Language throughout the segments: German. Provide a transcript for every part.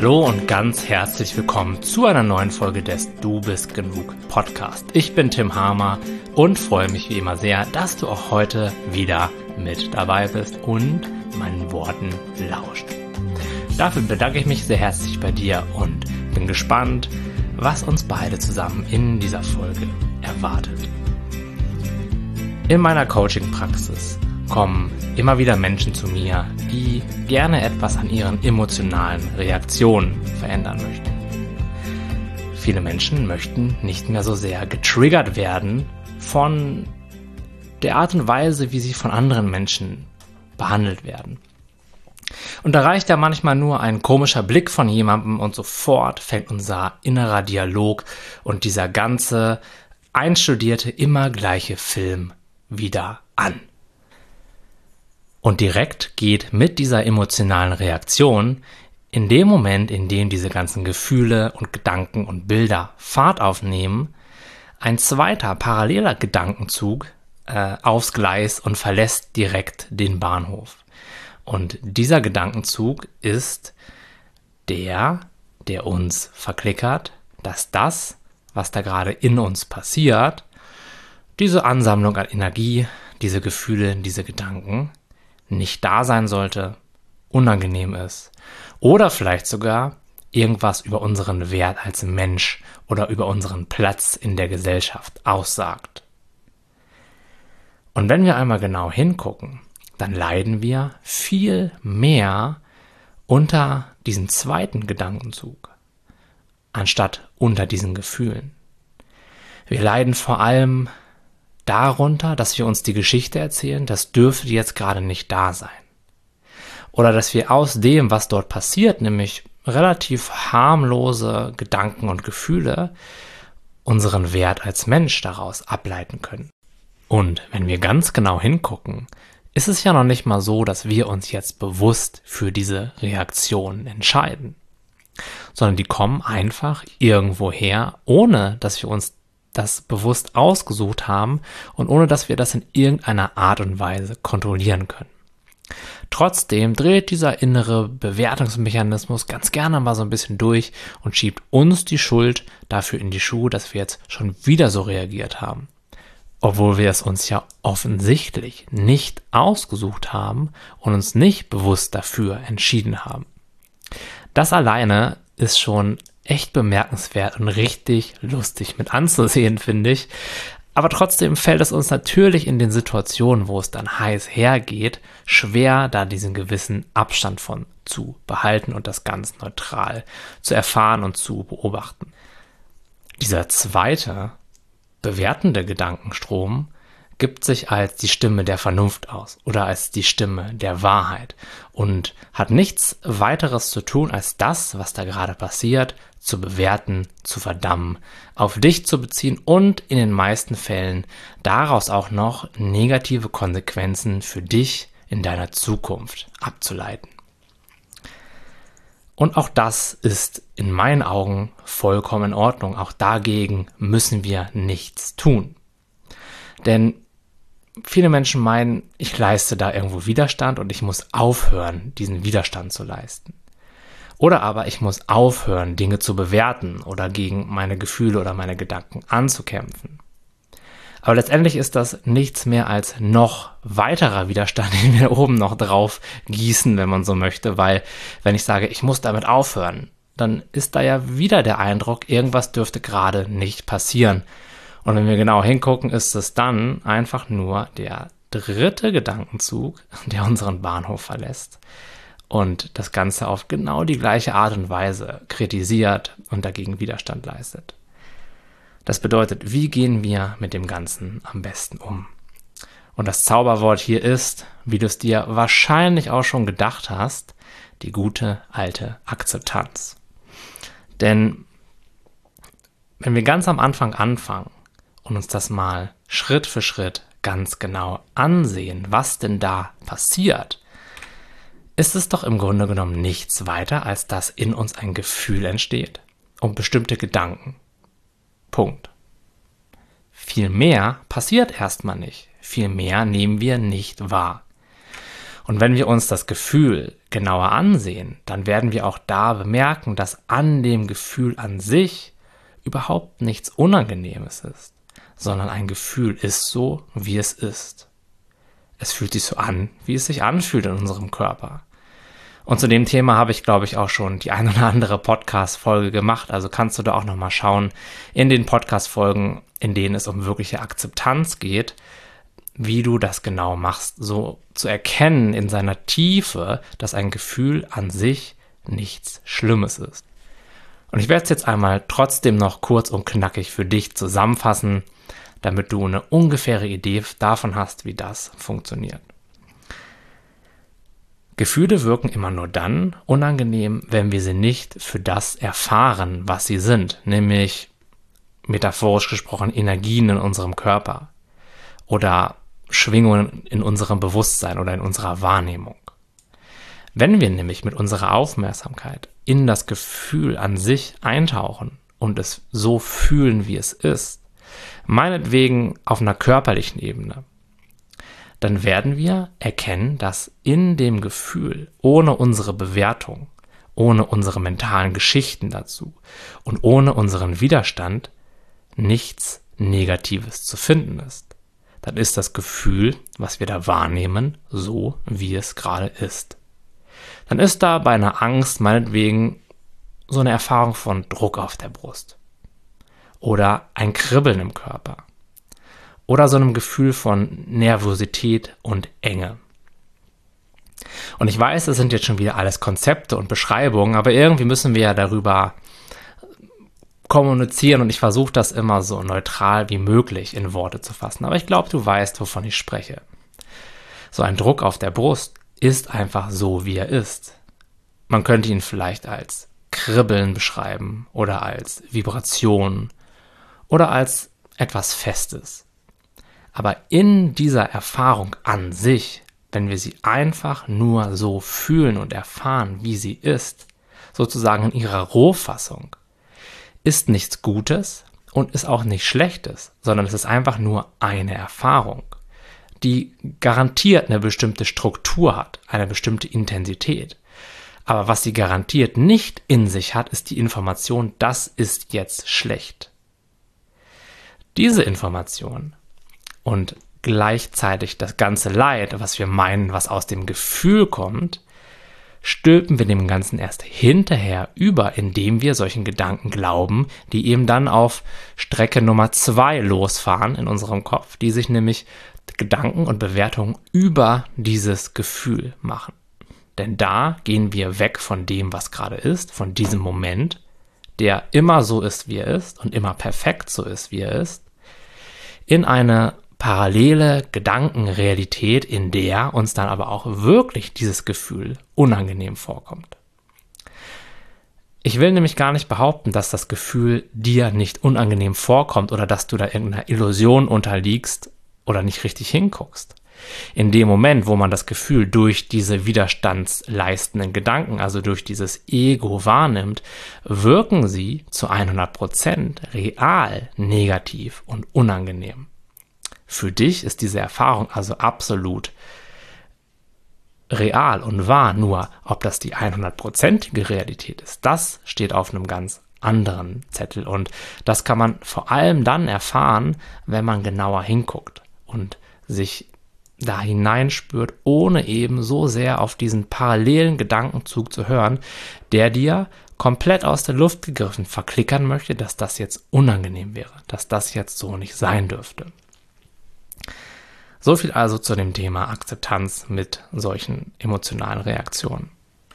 Hallo und ganz herzlich willkommen zu einer neuen Folge des Du bist genug Podcast. Ich bin Tim Hamer und freue mich wie immer sehr, dass du auch heute wieder mit dabei bist und meinen Worten lauscht. Dafür bedanke ich mich sehr herzlich bei dir und bin gespannt, was uns beide zusammen in dieser Folge erwartet. In meiner Coaching-Praxis kommen immer wieder Menschen zu mir, die gerne etwas an ihren emotionalen Reaktionen verändern möchten. Viele Menschen möchten nicht mehr so sehr getriggert werden von der Art und Weise, wie sie von anderen Menschen behandelt werden. Und da reicht ja manchmal nur ein komischer Blick von jemandem und sofort fängt unser innerer Dialog und dieser ganze einstudierte, immer gleiche Film wieder an. Und direkt geht mit dieser emotionalen Reaktion in dem Moment, in dem diese ganzen Gefühle und Gedanken und Bilder Fahrt aufnehmen, ein zweiter paralleler Gedankenzug aufs Gleis und verlässt direkt den Bahnhof. Und dieser Gedankenzug ist der uns verklickert, dass das, was da gerade in uns passiert, diese Ansammlung an Energie, diese Gefühle, diese Gedanken, nicht da sein sollte, unangenehm ist oder vielleicht sogar irgendwas über unseren Wert als Mensch oder über unseren Platz in der Gesellschaft aussagt. Und wenn wir einmal genau hingucken, dann leiden wir viel mehr unter diesem zweiten Gedankenzug, anstatt unter diesen Gefühlen. Wir leiden vor allem darunter, dass wir uns die Geschichte erzählen, das dürfte jetzt gerade nicht da sein. Oder dass wir aus dem, was dort passiert, nämlich relativ harmlose Gedanken und Gefühle, unseren Wert als Mensch daraus ableiten können. Und wenn wir ganz genau hingucken, ist es ja noch nicht mal so, dass wir uns jetzt bewusst für diese Reaktionen entscheiden, sondern die kommen einfach irgendwo her, ohne dass wir uns das bewusst ausgesucht haben und ohne dass wir das in irgendeiner Art und Weise kontrollieren können. Trotzdem dreht dieser innere Bewertungsmechanismus ganz gerne mal so ein bisschen durch und schiebt uns die Schuld dafür in die Schuhe, dass wir jetzt schon wieder so reagiert haben. Obwohl wir es uns ja offensichtlich nicht ausgesucht haben und uns nicht bewusst dafür entschieden haben. Das alleine ist schon echt bemerkenswert und richtig lustig mit anzusehen, finde ich. Aber trotzdem fällt es uns natürlich in den Situationen, wo es dann heiß hergeht, schwer, da diesen gewissen Abstand von zu behalten und das ganz neutral zu erfahren und zu beobachten. Dieser zweite, bewertende Gedankenstrom gibt sich als die Stimme der Vernunft aus oder als die Stimme der Wahrheit und hat nichts weiteres zu tun, als das, was da gerade passiert, zu bewerten, zu verdammen, auf dich zu beziehen und in den meisten Fällen daraus auch noch negative Konsequenzen für dich in deiner Zukunft abzuleiten. Und auch das ist in meinen Augen vollkommen in Ordnung. Auch dagegen müssen wir nichts tun. Denn viele Menschen meinen, ich leiste da irgendwo Widerstand und ich muss aufhören, diesen Widerstand zu leisten. Oder aber ich muss aufhören, Dinge zu bewerten oder gegen meine Gefühle oder meine Gedanken anzukämpfen. Aber letztendlich ist das nichts mehr als noch weiterer Widerstand, den wir oben noch drauf gießen, wenn man so möchte, weil wenn ich sage, ich muss damit aufhören, dann ist da ja wieder der Eindruck, irgendwas dürfte gerade nicht passieren. Und wenn wir genau hingucken, ist es dann einfach nur der dritte Gedankenzug, der unseren Bahnhof verlässt und das Ganze auf genau die gleiche Art und Weise kritisiert und dagegen Widerstand leistet. Das bedeutet, wie gehen wir mit dem Ganzen am besten um? Und das Zauberwort hier ist, wie du es dir wahrscheinlich auch schon gedacht hast, die gute alte Akzeptanz. Denn wenn wir ganz am Anfang anfangen und uns das mal Schritt für Schritt ganz genau ansehen, was denn da passiert, ist es doch im Grunde genommen nichts weiter, als dass in uns ein Gefühl entsteht und bestimmte Gedanken. Punkt. Viel mehr passiert erstmal nicht. Viel mehr nehmen wir nicht wahr. Und wenn wir uns das Gefühl genauer ansehen, dann werden wir auch da bemerken, dass an dem Gefühl an sich überhaupt nichts Unangenehmes ist, sondern ein Gefühl ist so, wie es ist. Es fühlt sich so an, wie es sich anfühlt in unserem Körper. Und zu dem Thema habe ich, glaube ich, auch schon die ein oder andere Podcast-Folge gemacht. Also kannst du da auch nochmal schauen in den Podcast-Folgen, in denen es um wirkliche Akzeptanz geht, wie du das genau machst, so zu erkennen in seiner Tiefe, dass ein Gefühl an sich nichts Schlimmes ist. Und ich werde es jetzt einmal trotzdem noch kurz und knackig für dich zusammenfassen, damit du eine ungefähre Idee davon hast, wie das funktioniert. Gefühle wirken immer nur dann unangenehm, wenn wir sie nicht für das erfahren, was sie sind, nämlich metaphorisch gesprochen Energien in unserem Körper oder Schwingungen in unserem Bewusstsein oder in unserer Wahrnehmung. Wenn wir nämlich mit unserer Aufmerksamkeit in das Gefühl an sich eintauchen und es so fühlen, wie es ist, meinetwegen auf einer körperlichen Ebene, dann werden wir erkennen, dass in dem Gefühl, ohne unsere Bewertung, ohne unsere mentalen Geschichten dazu und ohne unseren Widerstand nichts Negatives zu finden ist. Dann ist das Gefühl, was wir da wahrnehmen, so, wie es gerade ist. Dann ist da bei einer Angst meinetwegen so eine Erfahrung von Druck auf der Brust oder ein Kribbeln im Körper oder so einem Gefühl von Nervosität und Enge. Und ich weiß, das sind jetzt schon wieder alles Konzepte und Beschreibungen, aber irgendwie müssen wir ja darüber kommunizieren und ich versuche das immer so neutral wie möglich in Worte zu fassen. Aber ich glaube, du weißt, wovon ich spreche. So ein Druck auf der Brust ist einfach so, wie er ist. Man könnte ihn vielleicht als Kribbeln beschreiben oder als Vibration oder als etwas Festes. Aber in dieser Erfahrung an sich, wenn wir sie einfach nur so fühlen und erfahren, wie sie ist, sozusagen in ihrer Rohfassung, ist nichts Gutes und ist auch nichts Schlechtes, sondern es ist einfach nur eine Erfahrung, die garantiert eine bestimmte Struktur hat, eine bestimmte Intensität. Aber was sie garantiert nicht in sich hat, ist die Information, das ist jetzt schlecht. Diese Information und gleichzeitig das ganze Leid, was wir meinen, was aus dem Gefühl kommt, stülpen wir dem Ganzen erst hinterher über, indem wir solchen Gedanken glauben, die eben dann auf Strecke Nummer 2 losfahren in unserem Kopf, die sich nämlich Gedanken und Bewertungen über dieses Gefühl machen. Denn da gehen wir weg von dem, was gerade ist, von diesem Moment, der immer so ist, wie er ist und immer perfekt so ist, wie er ist, in eine parallele Gedankenrealität, in der uns dann aber auch wirklich dieses Gefühl unangenehm vorkommt. Ich will nämlich gar nicht behaupten, dass das Gefühl dir nicht unangenehm vorkommt oder dass du da irgendeiner Illusion unterliegst oder nicht richtig hinguckst. In dem Moment, wo man das Gefühl durch diese widerstandsleistenden Gedanken, also durch dieses Ego wahrnimmt, wirken sie zu 100% real negativ und unangenehm. Für dich ist diese Erfahrung also absolut real und wahr, nur ob das die 100%ige Realität ist, das steht auf einem ganz anderen Zettel und das kann man vor allem dann erfahren, wenn man genauer hinguckt und sich da hineinspürt, ohne eben so sehr auf diesen parallelen Gedankenzug zu hören, der dir komplett aus der Luft gegriffen verklickern möchte, dass das jetzt unangenehm wäre, dass das jetzt so nicht sein dürfte. So viel also zu dem Thema Akzeptanz mit solchen emotionalen Reaktionen.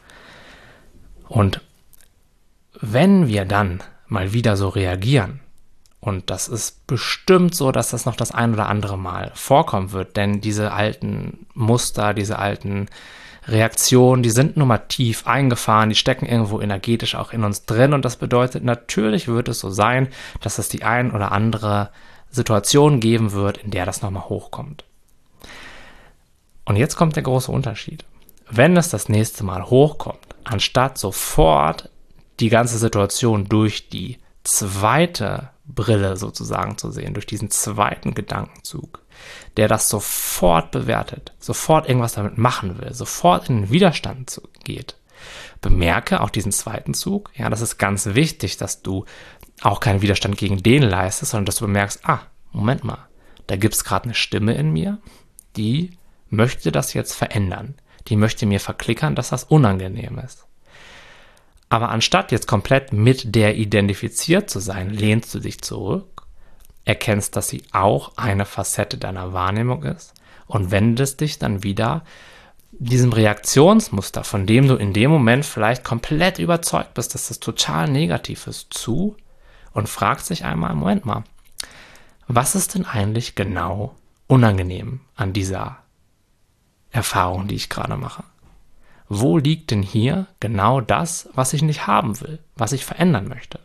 Und wenn wir dann mal wieder so reagieren, und das ist bestimmt so, dass das noch das ein oder andere Mal vorkommen wird, denn diese alten Muster, diese alten Reaktionen, die sind nun mal tief eingefahren, die stecken irgendwo energetisch auch in uns drin und das bedeutet, natürlich wird es so sein, dass es die ein oder andere Situation geben wird, in der das nochmal hochkommt. Und jetzt kommt der große Unterschied. Wenn es das nächste Mal hochkommt, anstatt sofort die ganze Situation durch die zweite Brille sozusagen zu sehen, durch diesen zweiten Gedankenzug, der das sofort bewertet, sofort irgendwas damit machen will, sofort in den Widerstand geht, bemerke auch diesen zweiten Zug. Ja, das ist ganz wichtig, dass du auch keinen Widerstand gegen den leistest, sondern dass du bemerkst, Moment mal, da gibt es gerade eine Stimme in mir, die möchte das jetzt verändern. Die möchte mir verklickern, dass das unangenehm ist. Aber anstatt jetzt komplett mit der identifiziert zu sein, lehnst du dich zurück, erkennst, dass sie auch eine Facette deiner Wahrnehmung ist und wendest dich dann wieder diesem Reaktionsmuster, von dem du in dem Moment vielleicht komplett überzeugt bist, dass das total negativ ist, zu und fragst dich einmal, Moment mal, was ist denn eigentlich genau unangenehm an dieser Erfahrung, die ich gerade mache? Wo liegt denn hier genau das, was ich nicht haben will, was ich verändern möchte?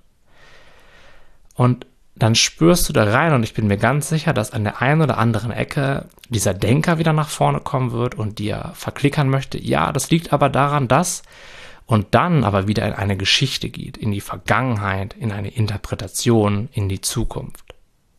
Und dann spürst du da rein und ich bin mir ganz sicher, dass an der einen oder anderen Ecke dieser Denker wieder nach vorne kommen wird und dir verklickern möchte, ja, das liegt aber daran, dass, und dann aber wieder in eine Geschichte geht, in die Vergangenheit, in eine Interpretation, in die Zukunft.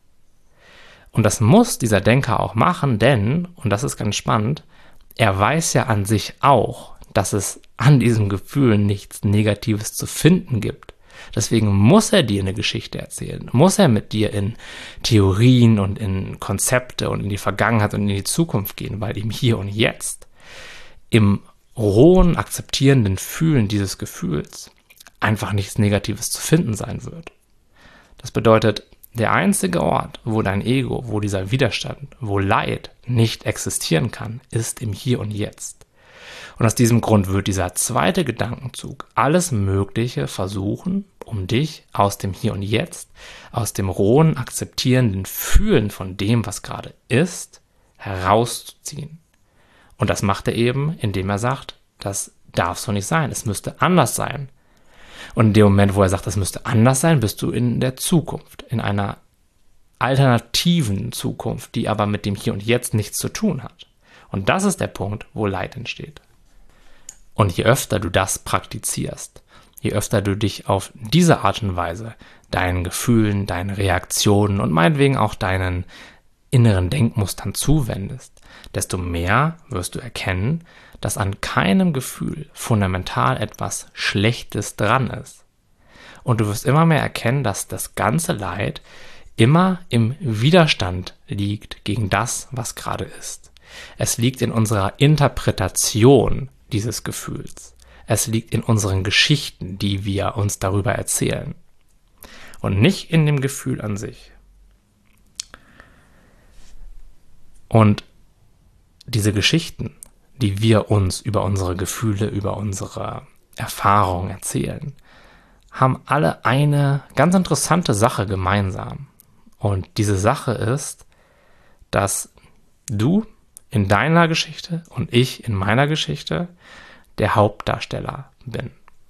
Und das muss dieser Denker auch machen, denn, und das ist ganz spannend, er weiß ja an sich auch, dass es an diesem Gefühl nichts Negatives zu finden gibt. Deswegen muss er dir eine Geschichte erzählen, muss er mit dir in Theorien und in Konzepte und in die Vergangenheit und in die Zukunft gehen, weil ihm hier und jetzt im rohen, akzeptierenden Fühlen dieses Gefühls einfach nichts Negatives zu finden sein wird. Das bedeutet, der einzige Ort, wo dein Ego, wo dieser Widerstand, wo Leid nicht existieren kann, ist im Hier und Jetzt. Und aus diesem Grund wird dieser zweite Gedankenzug alles Mögliche versuchen, um dich aus dem Hier und Jetzt, aus dem rohen, akzeptierenden Fühlen von dem, was gerade ist, herauszuziehen. Und das macht er eben, indem er sagt, das darf so nicht sein, es müsste anders sein. Und in dem Moment, wo er sagt, das müsste anders sein, bist du in der Zukunft, in einer alternativen Zukunft, die aber mit dem Hier und Jetzt nichts zu tun hat. Und das ist der Punkt, wo Leid entsteht. Und je öfter du das praktizierst, je öfter du dich auf diese Art und Weise deinen Gefühlen, deinen Reaktionen und meinetwegen auch deinen inneren Denkmustern zuwendest, desto mehr wirst du erkennen, dass an keinem Gefühl fundamental etwas Schlechtes dran ist. Und du wirst immer mehr erkennen, dass das ganze Leid immer im Widerstand liegt gegen das, was gerade ist. Es liegt in unserer Interpretation dieses Gefühls. Es liegt in unseren Geschichten, die wir uns darüber erzählen. Und nicht in dem Gefühl an sich. Und diese Geschichten, die wir uns über unsere Gefühle, über unsere Erfahrungen erzählen, haben alle eine ganz interessante Sache gemeinsam. Und diese Sache ist, dass du in deiner Geschichte und ich in meiner Geschichte der Hauptdarsteller bin.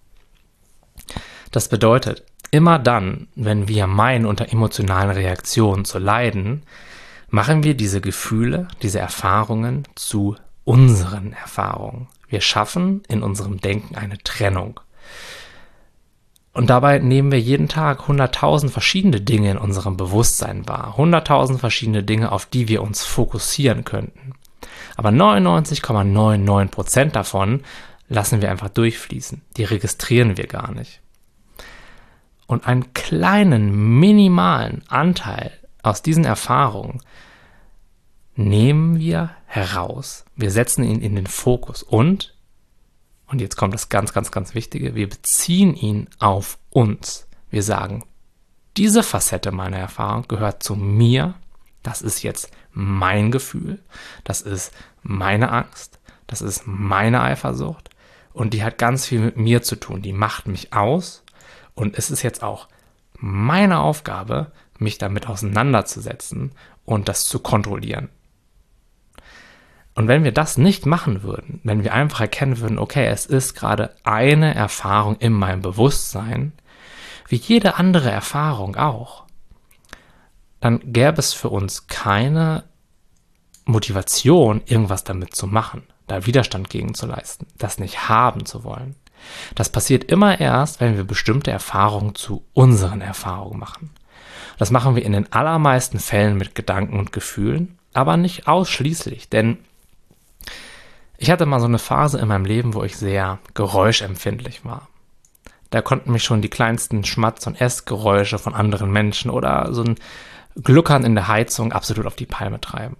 Das bedeutet, immer dann, wenn wir meinen, unter emotionalen Reaktionen zu leiden, machen wir diese Gefühle, diese Erfahrungen zu unseren Erfahrungen. Wir schaffen in unserem Denken eine Trennung. Und dabei nehmen wir jeden Tag 100.000 verschiedene Dinge in unserem Bewusstsein wahr. 100.000 verschiedene Dinge, auf die wir uns fokussieren könnten. Aber 99,99% davon lassen wir einfach durchfließen. Die registrieren wir gar nicht. Und einen kleinen, minimalen Anteil aus diesen Erfahrungen nehmen wir heraus. Wir setzen ihn in den Fokus und jetzt kommt das ganz, ganz, ganz Wichtige, wir beziehen ihn auf uns. Wir sagen, diese Facette meiner Erfahrung gehört zu mir, das ist jetzt mein Gefühl, das ist meine Angst, das ist meine Eifersucht und die hat ganz viel mit mir zu tun, die macht mich aus und es ist jetzt auch meine Aufgabe, mich damit auseinanderzusetzen und das zu kontrollieren. Und wenn wir das nicht machen würden, wenn wir einfach erkennen würden, okay, es ist gerade eine Erfahrung in meinem Bewusstsein, wie jede andere Erfahrung auch, dann gäbe es für uns keine Motivation, irgendwas damit zu machen, da Widerstand gegen zu leisten, das nicht haben zu wollen. Das passiert immer erst, wenn wir bestimmte Erfahrungen zu unseren Erfahrungen machen. Das machen wir in den allermeisten Fällen mit Gedanken und Gefühlen, aber nicht ausschließlich, denn ich hatte mal so eine Phase in meinem Leben, wo ich sehr geräuschempfindlich war. Da konnten mich schon die kleinsten Schmatz- und Essgeräusche von anderen Menschen oder so ein Gluckern in der Heizung absolut auf die Palme treiben.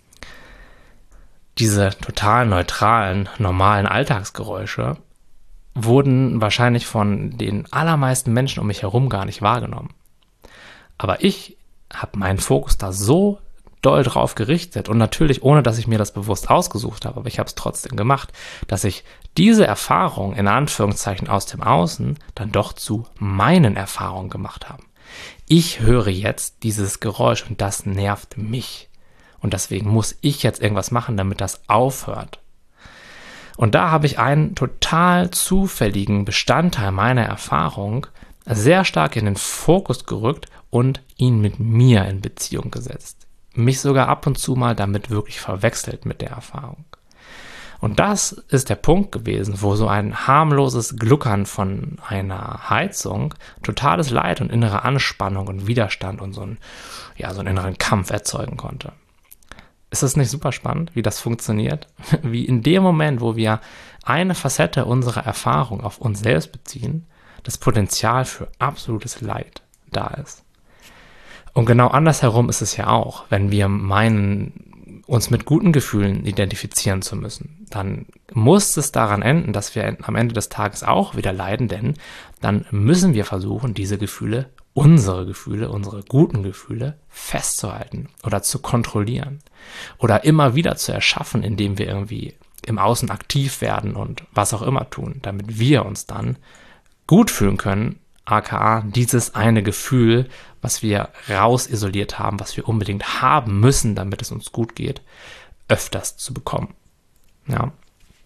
Diese total neutralen, normalen Alltagsgeräusche wurden wahrscheinlich von den allermeisten Menschen um mich herum gar nicht wahrgenommen. Aber ich habe meinen Fokus da so doll drauf gerichtet und natürlich ohne, dass ich mir das bewusst ausgesucht habe, aber ich habe es trotzdem gemacht, dass ich diese Erfahrung in Anführungszeichen aus dem Außen dann doch zu meinen Erfahrungen gemacht habe. Ich höre jetzt dieses Geräusch und das nervt mich. Und deswegen muss ich jetzt irgendwas machen, damit das aufhört. Und da habe ich einen total zufälligen Bestandteil meiner Erfahrung sehr stark in den Fokus gerückt und ihn mit mir in Beziehung gesetzt. Mich sogar ab und zu mal damit wirklich verwechselt mit der Erfahrung. Und das ist der Punkt gewesen, wo so ein harmloses Gluckern von einer Heizung totales Leid und innere Anspannung und Widerstand und so einen inneren Kampf erzeugen konnte. Ist das nicht super spannend, wie das funktioniert? Wie in dem Moment, wo wir eine Facette unserer Erfahrung auf uns selbst beziehen, das Potenzial für absolutes Leid da ist. Und genau andersherum ist es ja auch, wenn wir meinen, uns mit guten Gefühlen identifizieren zu müssen, dann muss es daran enden, dass wir am Ende des Tages auch wieder leiden, denn dann müssen wir versuchen, diese Gefühle, unsere guten Gefühle festzuhalten oder zu kontrollieren oder immer wieder zu erschaffen, indem wir irgendwie im Außen aktiv werden und was auch immer tun, damit wir uns dann gut fühlen können, aka dieses eine Gefühl, was wir rausisoliert haben, was wir unbedingt haben müssen, damit es uns gut geht, öfters zu bekommen. Ja.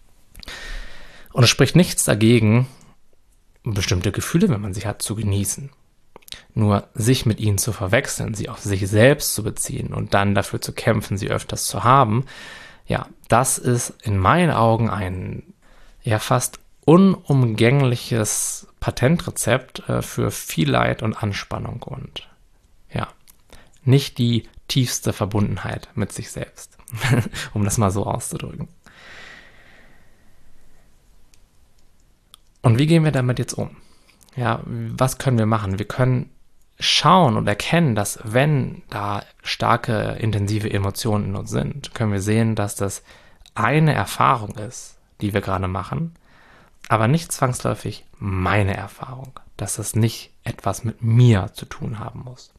Und es spricht nichts dagegen, bestimmte Gefühle, wenn man sie hat, zu genießen. Nur sich mit ihnen zu verwechseln, sie auf sich selbst zu beziehen und dann dafür zu kämpfen, sie öfters zu haben, ja, das ist in meinen Augen ein fast unumgängliches Patentrezept für viel Leid und Anspannung und nicht die tiefste Verbundenheit mit sich selbst, um das mal so auszudrücken. Und wie gehen wir damit jetzt um? Ja, was können wir machen? Wir können schauen und erkennen, dass wenn da starke, intensive Emotionen in uns sind, können wir sehen, dass das eine Erfahrung ist, die wir gerade machen, aber nicht zwangsläufig meine Erfahrung, dass das nicht etwas mit mir zu tun haben muss.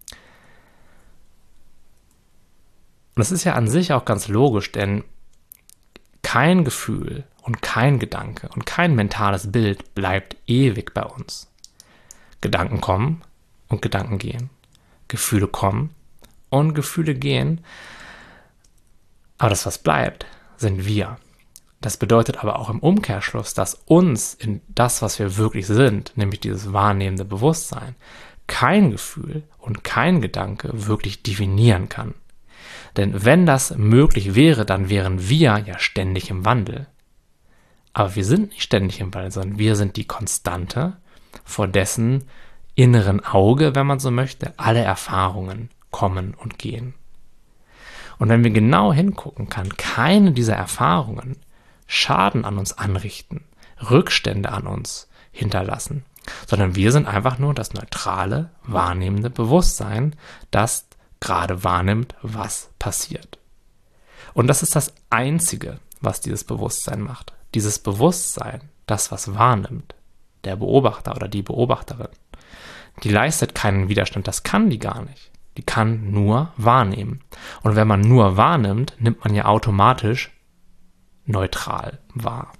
Und das ist ja an sich auch ganz logisch, denn kein Gefühl und kein Gedanke und kein mentales Bild bleibt ewig bei uns. Gedanken kommen und Gedanken gehen. Gefühle kommen und Gefühle gehen. Aber das, was bleibt, sind wir. Das bedeutet aber auch im Umkehrschluss, dass uns in das, was wir wirklich sind, nämlich dieses wahrnehmende Bewusstsein, kein Gefühl und kein Gedanke wirklich definieren kann. Denn wenn das möglich wäre, dann wären wir ja ständig im Wandel. Aber wir sind nicht ständig im Wandel, sondern wir sind die Konstante, vor dessen inneren Auge, wenn man so möchte, alle Erfahrungen kommen und gehen. Und wenn wir genau hingucken, kann keine dieser Erfahrungen Schaden an uns anrichten, Rückstände an uns hinterlassen, sondern wir sind einfach nur das neutrale, wahrnehmende Bewusstsein, das gerade wahrnimmt, was passiert. Und das ist das Einzige, was dieses Bewusstsein macht. Dieses Bewusstsein, das, was wahrnimmt, der Beobachter oder die Beobachterin, die leistet keinen Widerstand, das kann die gar nicht. Die kann nur wahrnehmen. Und wenn man nur wahrnimmt, nimmt man ja automatisch neutral wahr.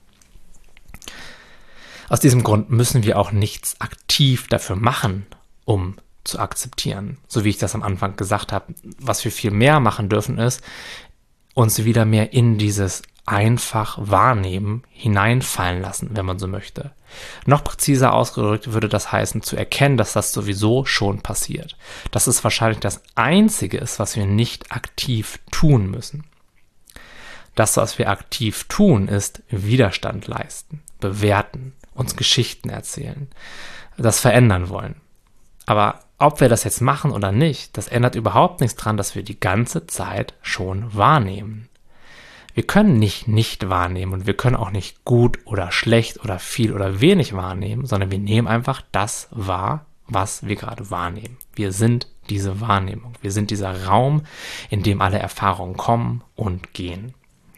Aus diesem Grund müssen wir auch nichts aktiv dafür machen, um zu akzeptieren. So wie ich das am Anfang gesagt habe, was wir viel mehr machen dürfen, ist, uns wieder mehr in dieses einfach Wahrnehmen hineinfallen lassen, wenn man so möchte. Noch präziser ausgedrückt würde das heißen, zu erkennen, dass das sowieso schon passiert. Dass es wahrscheinlich das Einzige ist, was wir nicht aktiv tun müssen. Das, was wir aktiv tun, ist Widerstand leisten, bewerten, uns Geschichten erzählen, das verändern wollen. Aber ob wir das jetzt machen oder nicht, das ändert überhaupt nichts dran, dass wir die ganze Zeit schon wahrnehmen. Wir können nicht wahrnehmen und wir können auch nicht gut oder schlecht oder viel oder wenig wahrnehmen, sondern wir nehmen einfach das wahr, was wir gerade wahrnehmen. Wir sind diese Wahrnehmung. Wir sind dieser Raum, in dem alle Erfahrungen kommen und gehen.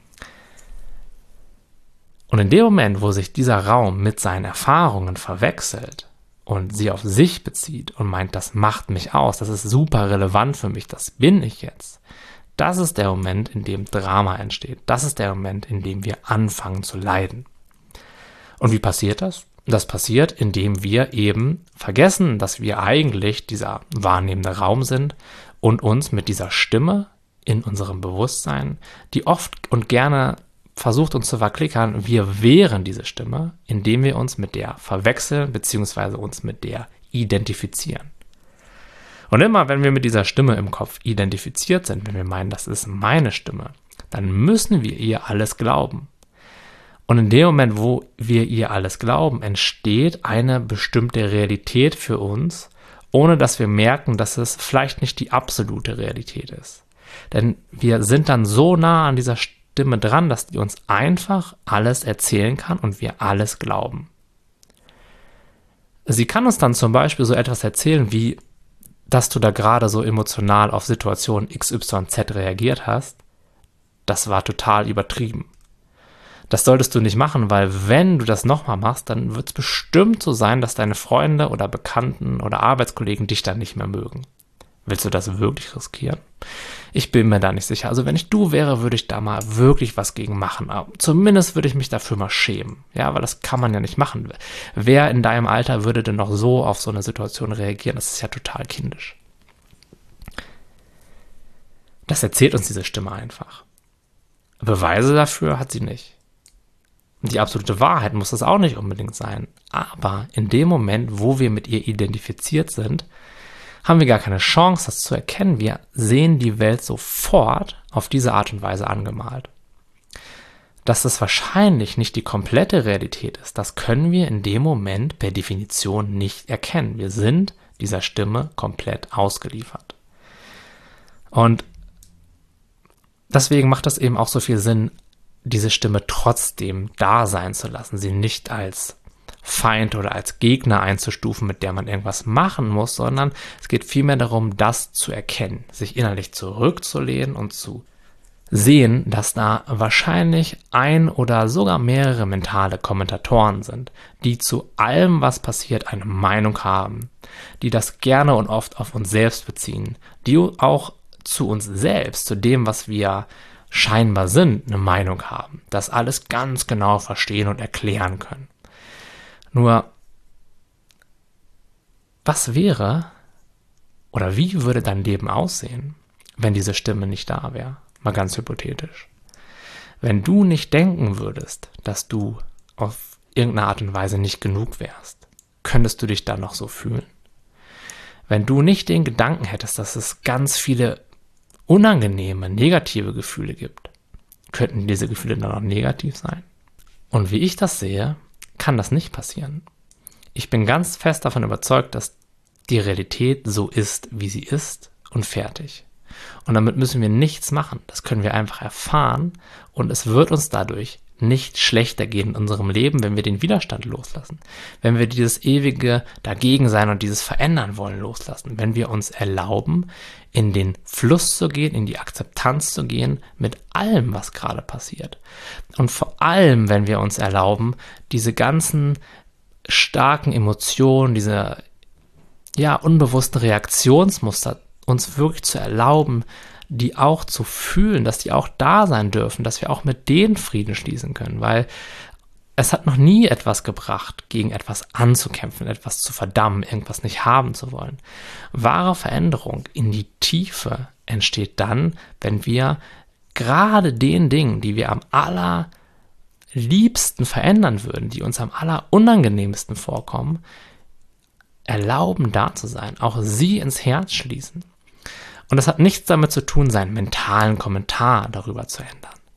Und in dem Moment, wo sich dieser Raum mit seinen Erfahrungen verwechselt und sie auf sich bezieht und meint, das macht mich aus, das ist super relevant für mich, das bin ich jetzt, das ist der Moment, in dem Drama entsteht. Das ist der Moment, in dem wir anfangen zu leiden. Und wie passiert das? Das passiert, indem wir eben vergessen, dass wir eigentlich dieser wahrnehmende Raum sind und uns mit dieser Stimme in unserem Bewusstsein, die oft und gerne versucht uns zu verklickern, wir wären diese Stimme, indem wir uns mit der verwechseln bzw. uns mit der identifizieren. Und immer, wenn wir mit dieser Stimme im Kopf identifiziert sind, wenn wir meinen, das ist meine Stimme, dann müssen wir ihr alles glauben. Und in dem Moment, wo wir ihr alles glauben, entsteht eine bestimmte Realität für uns, ohne dass wir merken, dass es vielleicht nicht die absolute Realität ist. Denn wir sind dann so nah an dieser Stimme dran, dass die uns einfach alles erzählen kann und wir alles glauben. Sie kann uns dann zum Beispiel so etwas erzählen wie, dass du da gerade so emotional auf Situation XYZ reagiert hast. Das war total übertrieben. Das solltest du nicht machen, weil wenn du das nochmal machst, dann wird es bestimmt so sein, dass deine Freunde oder Bekannten oder Arbeitskollegen dich dann nicht mehr mögen. Willst du das wirklich riskieren? Ich bin mir da nicht sicher. Also wenn ich du wäre, würde ich da mal wirklich was gegen machen. Aber zumindest würde ich mich dafür mal schämen. Ja, weil das kann man ja nicht machen. Wer in deinem Alter würde denn noch so auf so eine Situation reagieren? Das ist ja total kindisch. Das erzählt uns diese Stimme einfach. Beweise dafür hat sie nicht. Die absolute Wahrheit muss das auch nicht unbedingt sein. Aber in dem Moment, wo wir mit ihr identifiziert sind, haben wir gar keine Chance, das zu erkennen. Wir sehen die Welt sofort auf diese Art und Weise angemalt. Dass es wahrscheinlich nicht die komplette Realität ist, das können wir in dem Moment per Definition nicht erkennen. Wir sind dieser Stimme komplett ausgeliefert. Und deswegen macht es eben auch so viel Sinn, diese Stimme trotzdem da sein zu lassen, sie nicht als Feind oder als Gegner einzustufen, mit der man irgendwas machen muss, sondern es geht vielmehr darum, das zu erkennen, sich innerlich zurückzulehnen und zu sehen, dass da wahrscheinlich ein oder sogar mehrere mentale Kommentatoren sind, die zu allem, was passiert, eine Meinung haben, die das gerne und oft auf uns selbst beziehen, die auch zu uns selbst, zu dem, was wir scheinbar sind, eine Meinung haben, das alles ganz genau verstehen und erklären können. Nur, was wäre oder wie würde dein Leben aussehen, wenn diese Stimme nicht da wäre? Mal ganz hypothetisch. Wenn du nicht denken würdest, dass du auf irgendeine Art und Weise nicht genug wärst, könntest du dich dann noch so fühlen? Wenn du nicht den Gedanken hättest, dass es ganz viele unangenehme, negative Gefühle gibt, könnten diese Gefühle dann noch negativ sein? Und wie ich das sehe, kann das nicht passieren. Ich bin ganz fest davon überzeugt, dass die Realität so ist, wie sie ist und fertig. Und damit müssen wir nichts machen. Das können wir einfach erfahren und es wird uns dadurch nicht schlechter gehen in unserem Leben, wenn wir den Widerstand loslassen. Wenn wir dieses ewige Dagegensein und dieses Verändern wollen loslassen. Wenn wir uns erlauben, in den Fluss zu gehen, in die Akzeptanz zu gehen mit allem, was gerade passiert. Und vor allem, wenn wir uns erlauben, diese ganzen starken Emotionen, diese unbewussten Reaktionsmuster uns wirklich zu erlauben, die auch zu fühlen, dass die auch da sein dürfen, dass wir auch mit denen Frieden schließen können, weil es hat noch nie etwas gebracht, gegen etwas anzukämpfen, etwas zu verdammen, irgendwas nicht haben zu wollen. Wahre Veränderung in die Tiefe entsteht dann, wenn wir gerade den Dingen, die wir am allerliebsten verändern würden, die uns am allerunangenehmsten vorkommen, erlauben, da zu sein, auch sie ins Herz schließen. Und das hat nichts damit zu tun, seinen mentalen Kommentar darüber zu ändern.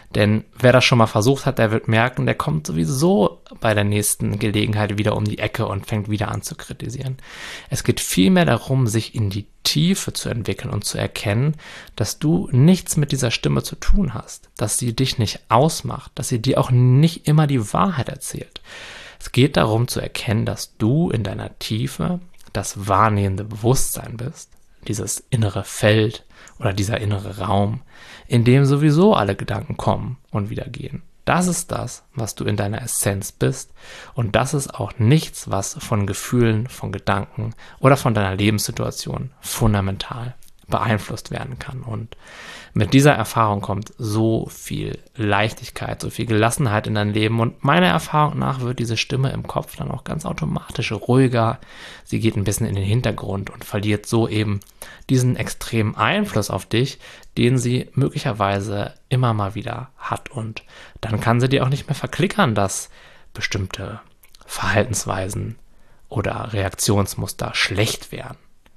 Denn wer das schon mal versucht hat, der wird merken, der kommt sowieso bei der nächsten Gelegenheit wieder um die Ecke und fängt wieder an zu kritisieren. Es geht vielmehr darum, sich in die Tiefe zu entwickeln und zu erkennen, dass du nichts mit dieser Stimme zu tun hast, dass sie dich nicht ausmacht, dass sie dir auch nicht immer die Wahrheit erzählt. Es geht darum zu erkennen, dass du in deiner Tiefe das wahrnehmende Bewusstsein bist, dieses innere Feld oder dieser innere Raum, in dem sowieso alle Gedanken kommen und wieder gehen. Das ist das, was du in deiner Essenz bist, und das ist auch nichts, was von Gefühlen, von Gedanken oder von deiner Lebenssituation fundamental beeinflusst werden kann. Und mit dieser Erfahrung kommt so viel Leichtigkeit, so viel Gelassenheit in dein Leben, und meiner Erfahrung nach wird diese Stimme im Kopf dann auch ganz automatisch ruhiger. Sie geht ein bisschen in den Hintergrund und verliert so eben diesen extremen Einfluss auf dich, den sie möglicherweise immer mal wieder hat, und dann kann sie dir auch nicht mehr verklickern, dass bestimmte Verhaltensweisen oder Reaktionsmuster schlecht wären.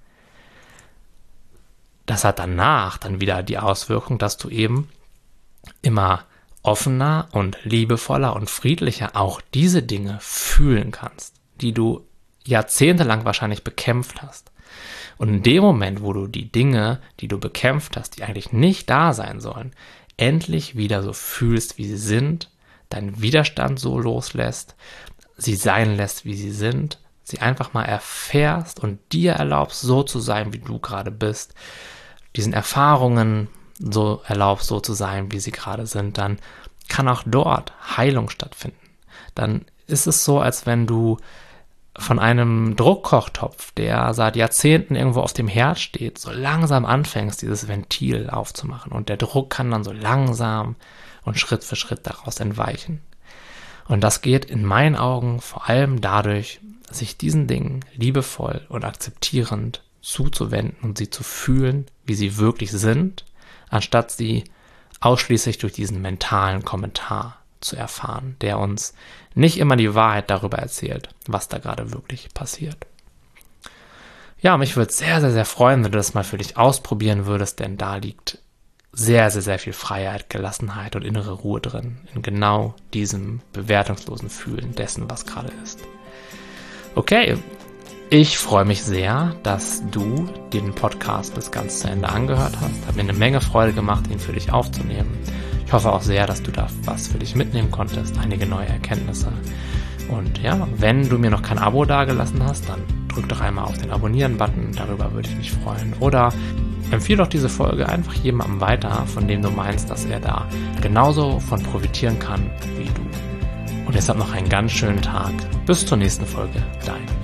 Das hat danach dann wieder die Auswirkung, dass du eben immer offener und liebevoller und friedlicher auch diese Dinge fühlen kannst, die du jahrzehntelang wahrscheinlich bekämpft hast. Und in dem Moment, wo du die Dinge, die du bekämpft hast, die eigentlich nicht da sein sollen, endlich wieder so fühlst, wie sie sind, deinen Widerstand so loslässt, sie sein lässt, wie sie sind, sie einfach mal erfährst und dir erlaubst, so zu sein, wie du gerade bist, diesen Erfahrungen so erlaubst, so zu sein, wie sie gerade sind, dann kann auch dort Heilung stattfinden. Dann ist es so, als wenn du von einem Druckkochtopf, der seit Jahrzehnten irgendwo auf dem Herd steht, so langsam anfängst, dieses Ventil aufzumachen, und der Druck kann dann so langsam und Schritt für Schritt daraus entweichen. Und das geht in meinen Augen vor allem dadurch, sich diesen Dingen liebevoll und akzeptierend zuzuwenden und sie zu fühlen, wie sie wirklich sind, anstatt sie ausschließlich durch diesen mentalen Kommentar zu erfahren, der uns nicht immer die Wahrheit darüber erzählt, was da gerade wirklich passiert. Ja, mich würde es sehr, sehr, sehr freuen, wenn du das mal für dich ausprobieren würdest, denn da liegt sehr, sehr, sehr viel Freiheit, Gelassenheit und innere Ruhe drin, in genau diesem bewertungslosen Fühlen dessen, was gerade ist. Okay, ich freue mich sehr, dass du den Podcast bis ganz zu Ende angehört hast. Hat mir eine Menge Freude gemacht, ihn für dich aufzunehmen. Ich hoffe auch sehr, dass du da was für dich mitnehmen konntest, einige neue Erkenntnisse. Und ja, wenn du mir noch kein Abo dagelassen hast, dann drück doch einmal auf den Abonnieren-Button, darüber würde ich mich freuen. Oder empfehle doch diese Folge einfach jemandem weiter, von dem du meinst, dass er da genauso von profitieren kann wie du. Und jetzt habt noch einen ganz schönen Tag. Bis zur nächsten Folge, dein